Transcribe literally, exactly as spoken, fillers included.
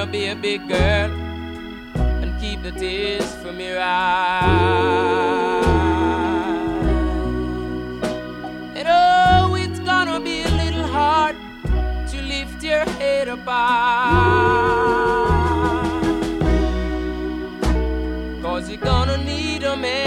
gonna be a big girl and keep the tears from your eyes. And oh, it's gonna be a little hard to lift your head up high, 'cause you're gonna need a man